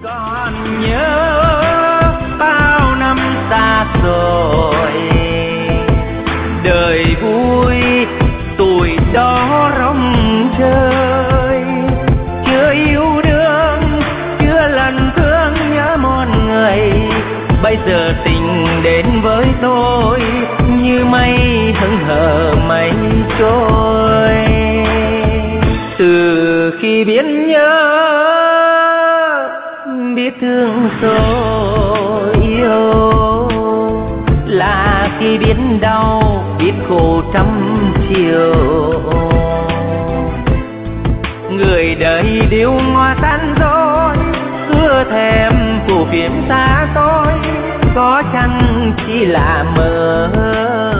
Còn nhớ bao năm xa rồi, đời vui tuổi đó rong chơi, chưa yêu đương chưa lần thương nhớ một người. Bây giờ tình đến với tôi như mây hững hờ mây trôi. Từ khi biết nhớ biết thương rồi yêu, là khi biết đau biết khổ trăm chiều. Người đời điêu ngoa tan dối, ưa thèm phù phiếm xa tôi, có chăng chỉ là mơ.